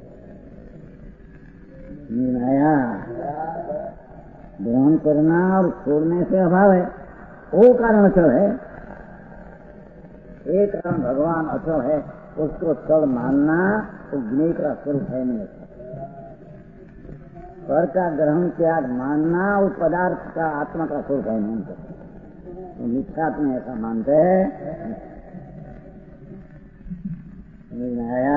नहीं आया। ग्रहण करना और छोड़ने से अभाव है, वो कारण अचल है। एक कारण भगवान अचल है, उसको चल मानना तो ज्ञेय का स्वरूप है नहीं। पर का ग्रहण त्याग मानना उस पदार्थ का आत्मा का स्वरूप है नहीं। तो मिथ्यात्म ऐसा मानते हैं। आया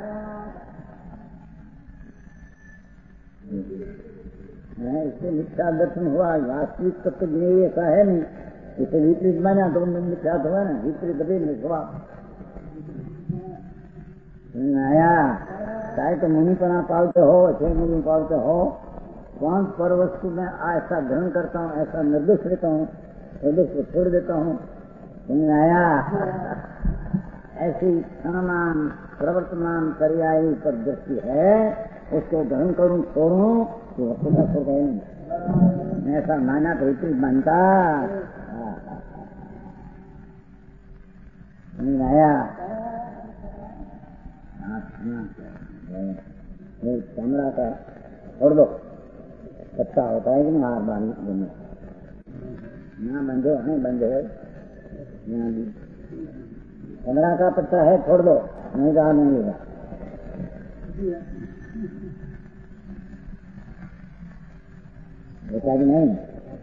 इससे मिथ्या दर्शन हुआ, वास्तविक तत्व ज्ञेय ऐसा है नहीं। इसे विपरीत माना तो मिथ्या हुआ ना, विपरीत कभी नहीं हुआ। आया चाहे तो मुनिपना पालते हो, छह मुनि पालते हो, कौन पर वस्तु में ऐसा ग्रहण करता हूँ, ऐसा निर्दोष लेता हूँ, निर्दोष को छोड़ देता हूँ। समझ आया? ऐसी क्षणमान प्रवर्तमान पर्यायी पर दृष्टि है, उसको ग्रहण करूँ छोड़ू तो वस्तु का छोड़ गए। ऐसा माना तो विपरीत मानता। समझ आया? चमड़ा का छोड़ दो, पत्ता होता है कि नहीं हार बांध देने, यहाँ बंधे नहीं बंधे, यहाँ भी चमड़ा का पत्ता है, छोड़ दो, नहीं रहा नहीं होगा। देखा कि नहीं?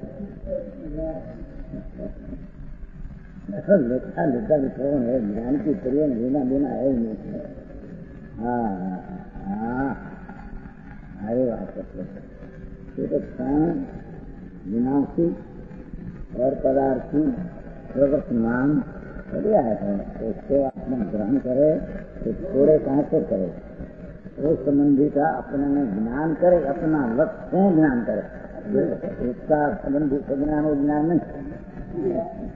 लेखा लेखा भी कौन है, ज्ञान की प्रिय लेना देना है ही नहीं। हाँ हाँ, अरे बात ये तो क्षण विनाशी और पदार्थी प्रवर्तमान बढ़िया है। तो उसको अपना ग्रहण करे तो थोड़े कहाँ से करे, वो संबंधी का अपने में ज्ञान करे, अपना लक्ष्य ज्ञान करे, उसका संबंधी से ज्ञान हो, ज्ञान नहीं।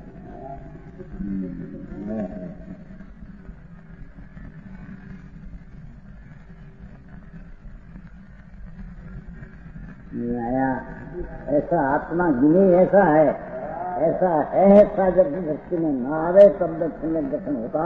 आया ऐसा आत्मा गिने ऐसा है, ऐसा है ऐसा जब दृष्टि में न आवे तब दर्शन में दर्शन होता।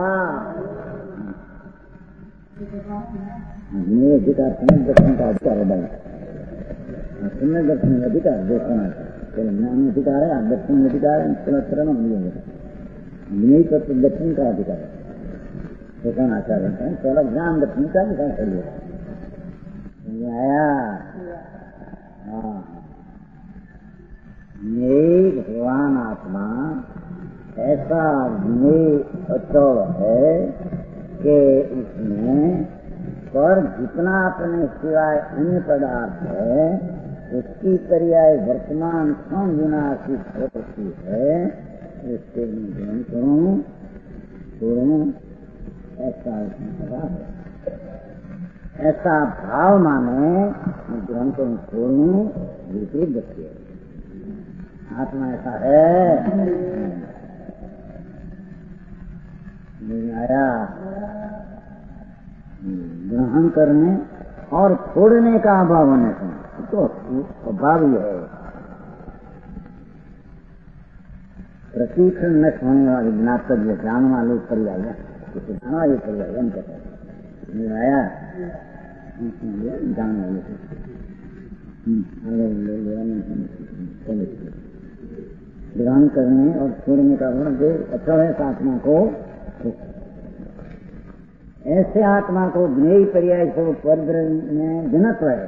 गिने अधिकार समय दर्शन का अधिकार है भाई, समय दर्शन में अधिकार दर्शन है, ज्ञान अधिकार है, दर्शन में अधिकार है, चरण गिने तत्व दर्शन का अधिकार है। तो कौन आचार्य है पहला ज्ञान दर्शन का अधिकार है। आया ये भगवान आत्मा ऐसा ज्ञेय अचल है कि इसमें पर जितना अपने सिवाय अन्य पदार्थ है उसकी पर्याय वर्तमान क्षण विनाशी होती है, उसके ग्रहण करूं छोड़ू ऐसा है। ऐसा भाव माने ग्रहण करूं छोड़ू विपरीत दृष्टि है। आत्मा ऐसा है आया ग्रहण करने और छोड़ने का अभाव होने से तो अभाव ही है। प्रतीक्षण नष्ट होने वाली ज्ञातक जान वाले पर्याय जान वाले पर्याय आया जान वाले ग्रहण करने और छोड़ने का गुण जो अच्छा है आत्मा को, ऐसे आत्मा को ज्ञेय पर्याय से परब्रह्म में भिन्नत्व है।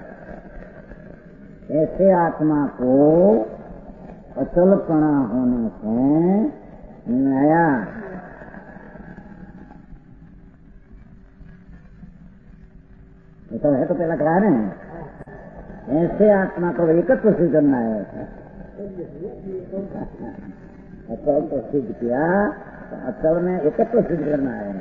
ऐसे आत्मा को अचलपना होने से नया ऐसा है तो पहला कहा रहे हैं, ऐसे आत्मा को एकत्व सिद्ध करना है। अचल तो सिद्ध किया, तो अचल में एकत्व सिद्ध करना है।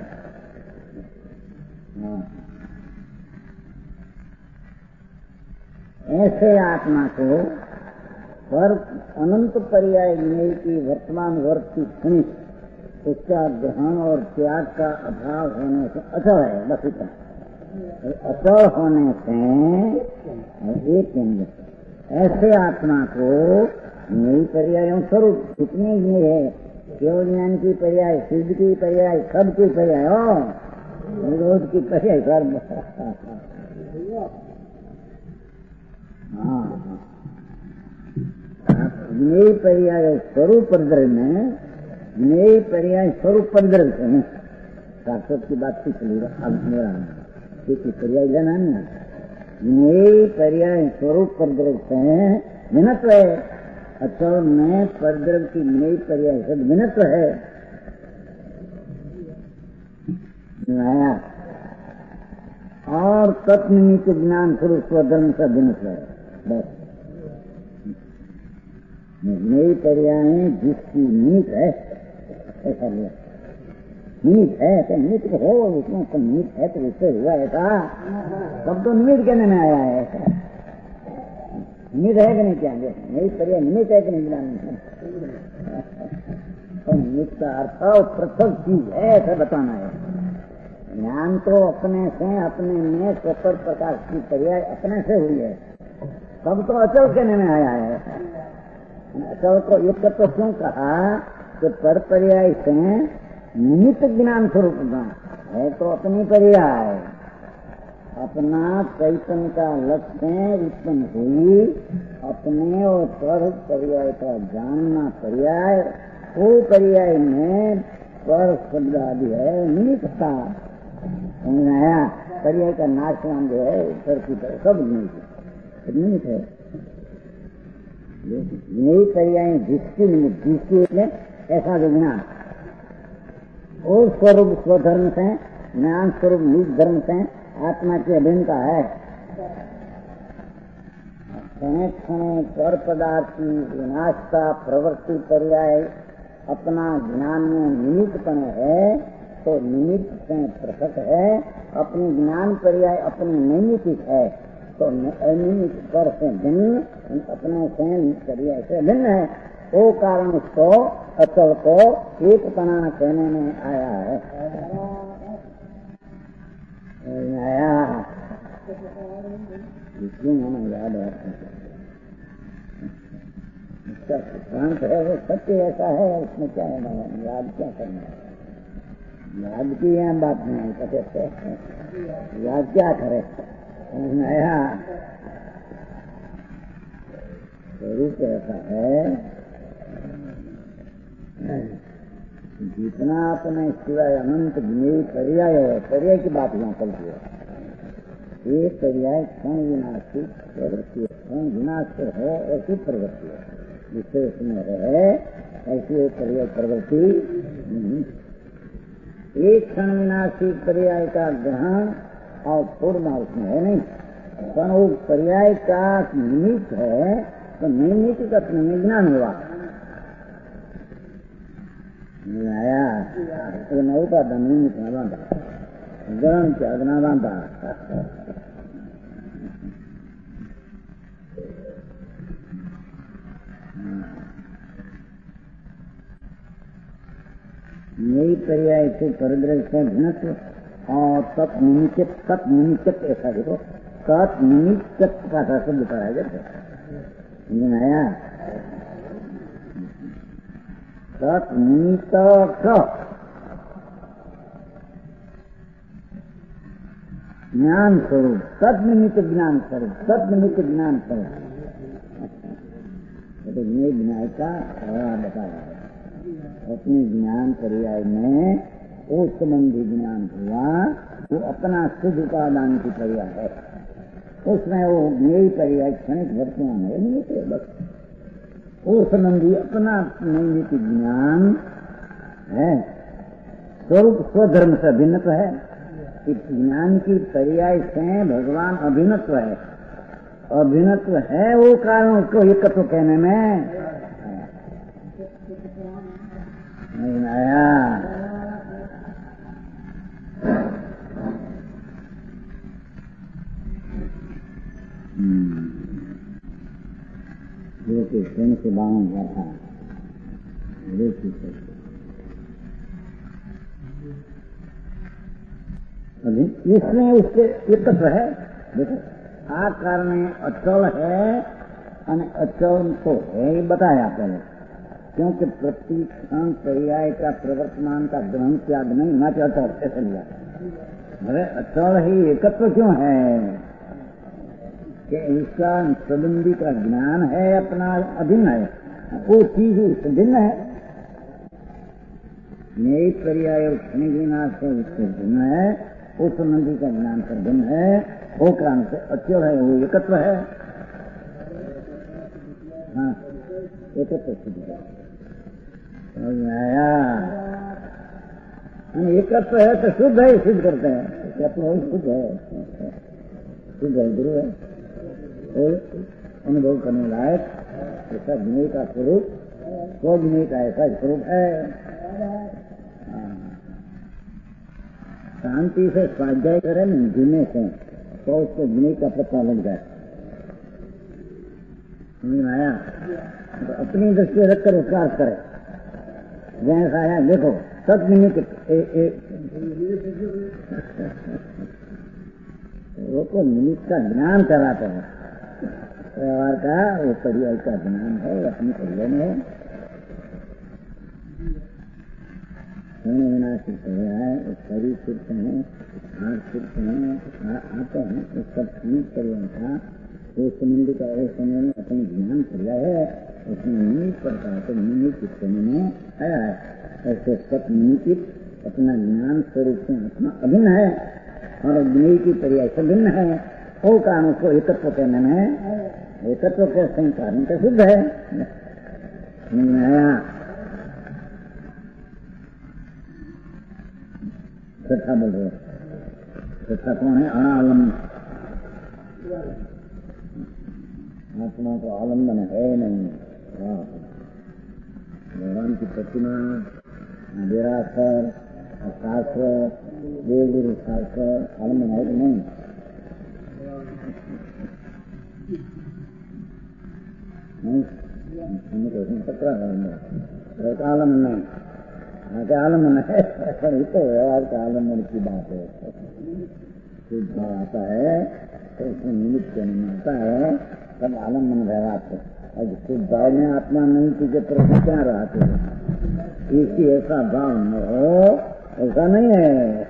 ऐसे आत्मा को पर अनंत पर्याय ज्ञेय की वर्तमान वर्ग की क्षणिक उसका ग्रहण और त्याग का अभाव होने से अचल है। बस इतना अचल होने से एक केंद्र ऐसे आत्मा को नई पर्यायों स्वरूप कितने ज्ञेय है, केवल ज्ञान की पर्याय, सिद्ध की पर्याय, सब की पर्याय हो, निरोध की पर्याय सर्व। हाँ ज्ञेय पर्याय स्वरूप परद्रव्य में ज्ञेय पर्याय स्वरूप परद्रव्य से नहीं शास्त्र की बात की चली अब मेरा ठीक पर्याय लेना नहीं, ज्ञेय पर्याय स्वरूप परद्रव्य से भिन्नत्व है। अचल में परद्रव्य की ज्ञेय पर्याय से भिन्नत्व है। आया और तत्निमित्त ज्ञान स्वरूप स्वधर्म से भिन्नत्व है। बस नई पर्याय जिसकी नीत है ऐसा लिया, नीत है तो नीत हो उसमें तो नीत है तो उससे हुआ ऐसा सब तो निमित्त कहने में आया है। निमित्त है कि नहीं क्या नहीं पर्याय निमित्त है कि नहीं ज्ञान में? तो निमित्त का अर्थ और पृथक चीज है ऐसा बताना है। ज्ञान तो अपने से अपने में स्वपर प्रकाश की पर्याय अपने से हुई है। सब तो अचल कहने में आया है। अचल को एक तो क्यों कहा कि पर पर्याय से निमित्त ज्ञान स्वरूप है तो अपनी पर्याय अपना चैतन्य का लक्ष्य उत्पन्न हुई अपने और पर पर्याय का जानना पर्याय वो पर्याय में पर शब्द आदि है निमित्त था। आया पर्याय का नाश नाम जो है ऊपर की तरफ सब निमित्त निमित्त है। यही पर्याय जिसकी निमित्त जिसकी ऐसा जो ज्ञान और स्वरूप स्वधर्म से ज्ञान स्वरूप निज धर्म से आत्मा की अभिन्नता है। क्षणे क्षणे पर पदार्थ की विनाशता प्रवृत्ति पर्याय अपना ज्ञान में निमित्तपन है तो निमित्त से पृथक है। अपनी ज्ञान पर्याय अपनी नैमित्तिक है तो अनिमित पर से भिन्न अपने से पर्याय से भिन्न है। वो कारण उसको अचल को एक तना कहने में आया है। आया इसलिए हमें याद है इसका सिद्धांत है वो सत्य ऐसा है उसमें क्या है याद क्या करना है। याद की यह बात नहीं कहते याद क्या करे। आया स्वरूप ऐसा है जितना अपने सिवाय अनंत ज्ञेय पर्याय है पर्याय की बात यहाँ चलती है। ये पर्याय क्षण विनाशी प्रवृत्ति क्षण विनाश है ऐसी प्रवृत्ति है जिससे उसमें रहे ऐसी पर्याय प्रवृत्ति। एक क्षण विनाशी पर्याय का ग्रहण और पूर्ण उसमें है नहीं पर वो पर्याय का निमित्त है तो निमित्त अपने में ज्ञान हुआ आया तो नौका था निमित्त न बांधा ग्रहण के अग्ना बांधा। यही पर्याय से परिदृश्य घनत्व और तत् निमित्त तत् निमित्त ऐसा देखो तत् निमित्त का शब्द कराया जाता आया तत् निमित्त ज्ञान स्वरूप तत् निमित्त ज्ञान स्वरूप तत् निमित्त ज्ञान स्वरूप तो ये ज्ञान का बताया है। अपने ज्ञान पर्याय में वो संबंधी ज्ञान हुआ वो अपना शुद्ध उपादान की पर्याय है। उसमें वो ज्ञेय पर्याय क्षणिक वर्तमान है नहीं तो बस वो संबंधी अपना नैमित्तिक ज्ञान है स्वरूप स्वधर्म से भिन्नत्व है। ज्ञान की पर्याय से भगवान अभिन्नत्व है अभिन्नत्व है वो कारण उसको एकत्व कहने में नहीं आया। जो कि स्वयं से बावन हुआ था इसमें उसके एकत्व है। देखो आ कारण अचल है अचल तो है ही बताया पहले क्योंकि प्रति क्षण पर्याय का प्रवर्तमान का ग्रहण त्याग नहीं ना चाहता ऐसे लिया। अरे अचल ही एकत्व क्यों है कि उसका संबंधी का ज्ञान है अपना अभिन्न है वो चीज उससे भिन्न है। नई पर्याय क्षण विनाश से उससे भिन्न है वो संबंधी का ज्ञान पर भिन्न है वो कारण से अचल है वो एकत्व है। हाँ एकत्व सिद्ध आया एकत्व है तो शुद्ध है सिद्ध करते हैं एकत्व है शुद्ध है शुद्ध है गुरु है और अनुभव करने लायक ऐसा ज्ञेय का स्वरूप स्व ज्ञेय का ऐसा स्वरूप है। शांति से स्वाध्याय करें जीने से तो उसको विनय का पता लग जाए। समझ में आया? तो अपनी दृष्टि रखकर उपकार करे। जैसा आया देखो सब निमित्त वो तो निमित्त का ज्ञान कराते हैं। व्यवहार का वो पर्याय का ज्ञान है, अपनी पर्याय में है। विनाश है, शरीर सिर्फ है, हाथ सिर्फ है, आते हैं तो सब निमित्त पर्याय था। वो संबंधी का एक समय में अपनी ज्ञान पर्याय है, उसमें निमित्त पड़ता है तो निमित्त समय में आया है। ऐसे सब निमित्त अपना ज्ञान स्वरूप से अपना अभिन्न है और ज्ञेय की पर्याय से भिन्न है। वो काम उसको एकत्व कहने में एकत्व के संसारण का सिद्ध है। आया छठा बोल रहे छठा कौन है? अनालम आत्मा को आलम्बन है नहीं। भगवान की प्रतिमा विरासर शास्त्र देव गुरु शास्त्र आलम्बन है कि नहीं? नहीं पकड़ा है आलम्बन नहीं। हाँ क्या आलम्बन है? तो व्यवहार का आलम्बन की बात है। शुद्ध भाव आता है तो उसमें निमित्त नहीं आता है तब आलम्बन व्यवहार से। और शुद्ध भाव में आत्मा नहीं तुझे प्रति क्या रहा तुझे इसी ऐसा भाव न हो, ऐसा नहीं है।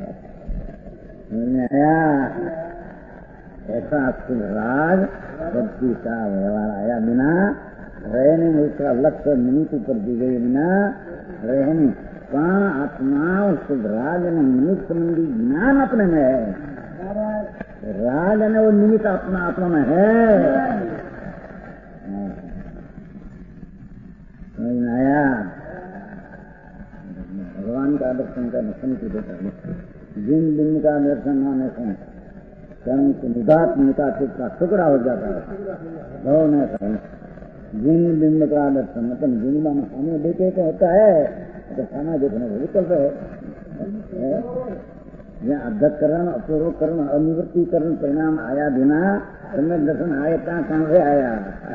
आया ऐसा शुद्ध राग शक्ति का व्यवहार आया बिना रहे नहीं। उसका लक्ष्य निमित्त पर दी गई बिना रहे नहीं। कहाँ आत्मा शुद्ध राग ने निमित्त संबंधी ज्ञान अपने में है। राग ने वो निमित्त अपना आत्मा में है। आया भगवान का दर्शन का दर्शन की देता है। जिन दिन का दर्शन होने से कर्म की निदात निका का टुकड़ा हो जाता है। जिन बिंब का दर्शन मतलब जिंदा में हमें देखे के होता है तो खाना देखने को निकल रहे यहाँ अध्यकरण अपूर्वकरण अनिवृत्तिकरण परिणाम आया बिना सम्यक दर्शन आए कहाँ कहाँ से आया?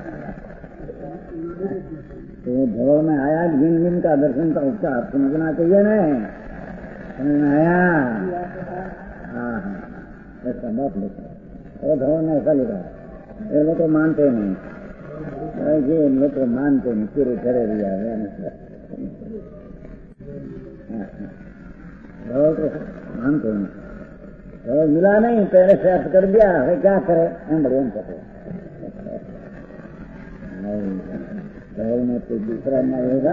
तो भव में आया जिन दिन का दर्शन का उसका अर्थ समझना चाहिए न। समझ में आया? हाँ हाँ ऐसा बात लिखा और भव में ऐसा लिखा है। ये लोग तो मानते नहीं, ये लोग तो मानते नहीं पूरे करे दिया भव तो मानते नहीं। तो मिला नहीं पहले से अर्थ कर दिया है क्या करे हम बढ़िया करे नहीं में कोई दूसरा न होगा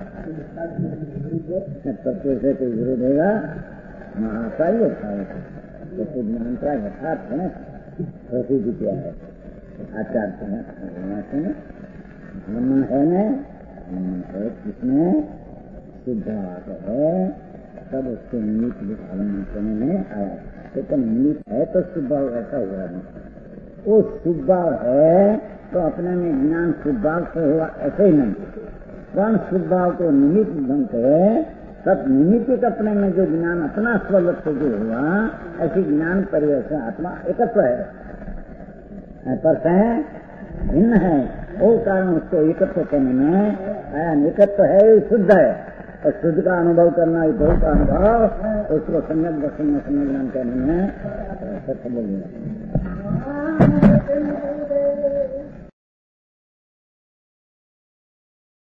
तत्व से कोई विरोध होगा महाशाही होता है तो कुछ मंत्रा यथार्थ है प्रसिद्धि क्या है आचार से मन है न है किसमें शुद्ध है तब उसके निमित्त आलम्बन करने में आया। लेकिन निमित्त है तो शुद्धाव ऐसा हुआ नहीं। वो शुद्धाव है तो अपने में ज्ञान शुद्धाव से हुआ ऐसे ही नहीं। कौन शुद्धाव को निमित्त ढंग है तब निमित्त अपने में जो ज्ञान अपना स्वलक्ष से जो हुआ ऐसी ज्ञान परिवेश से आत्मा एकत्व है पर है भिन्न है। वो कारण उसको एकत्व करने में आया। एकत्व है शुद्ध है और शुद्ध का अनुभव करना ही बहुत का अनुभव उसको सम्यक दर्शन में सम्यक ज्ञान करने में सफल